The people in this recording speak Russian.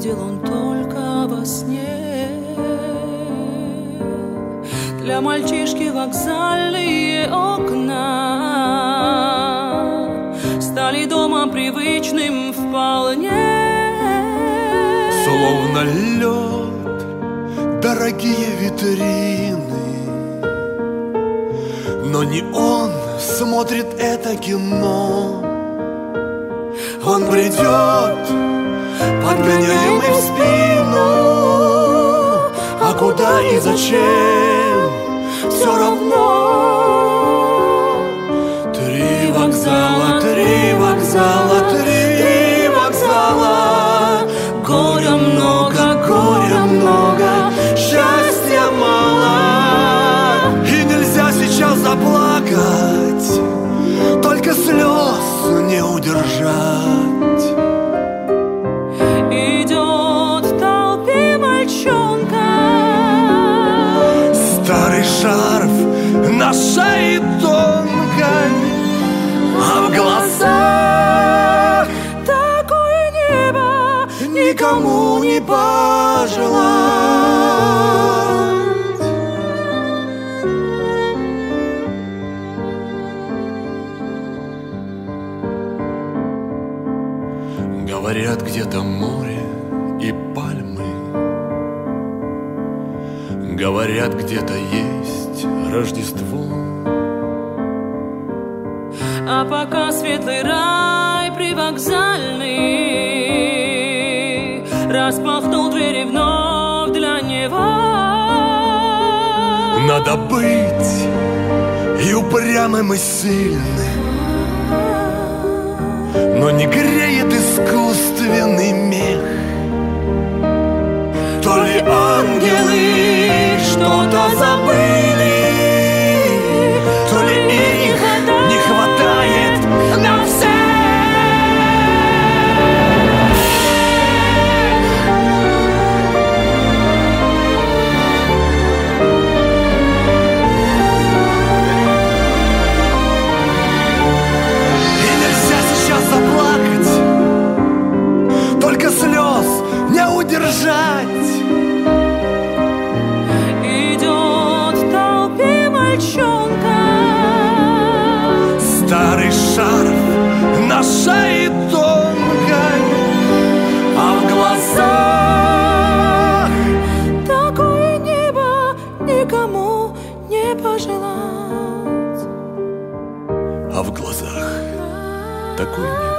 видел он только во сне. Для мальчишки вокзальные окна стали домом привычным вполне. Словно лед, дорогие витрины, но не он смотрит это кино. Он бредет, подгоняемый в спину, а куда и зачем все равно. Три вокзала, три вокзала, три вокзала. Горя много, счастья мало. И нельзя сейчас заплакать, только слез не удержать. Идет в толпе мальчонка, старый шарф на шее тонкой, а в глазах такое небо никому не пожелать. Говорят, где-то море и пальмы, говорят, где-то есть Рождество. А пока светлый рай привокзальный распахнул двери вновь для него. Надо быть и упрямым, и сильным, но не греет искусственный мех. То ли ангелы что-то забыли, то ли их не хватает на всех. И нельзя сейчас заплакать, только слез не удержать. Идет в толпе мальчонка, Старый шарф на шее тонкой, а в глазах такое небо никому не пожелать. а в глазах такой нет.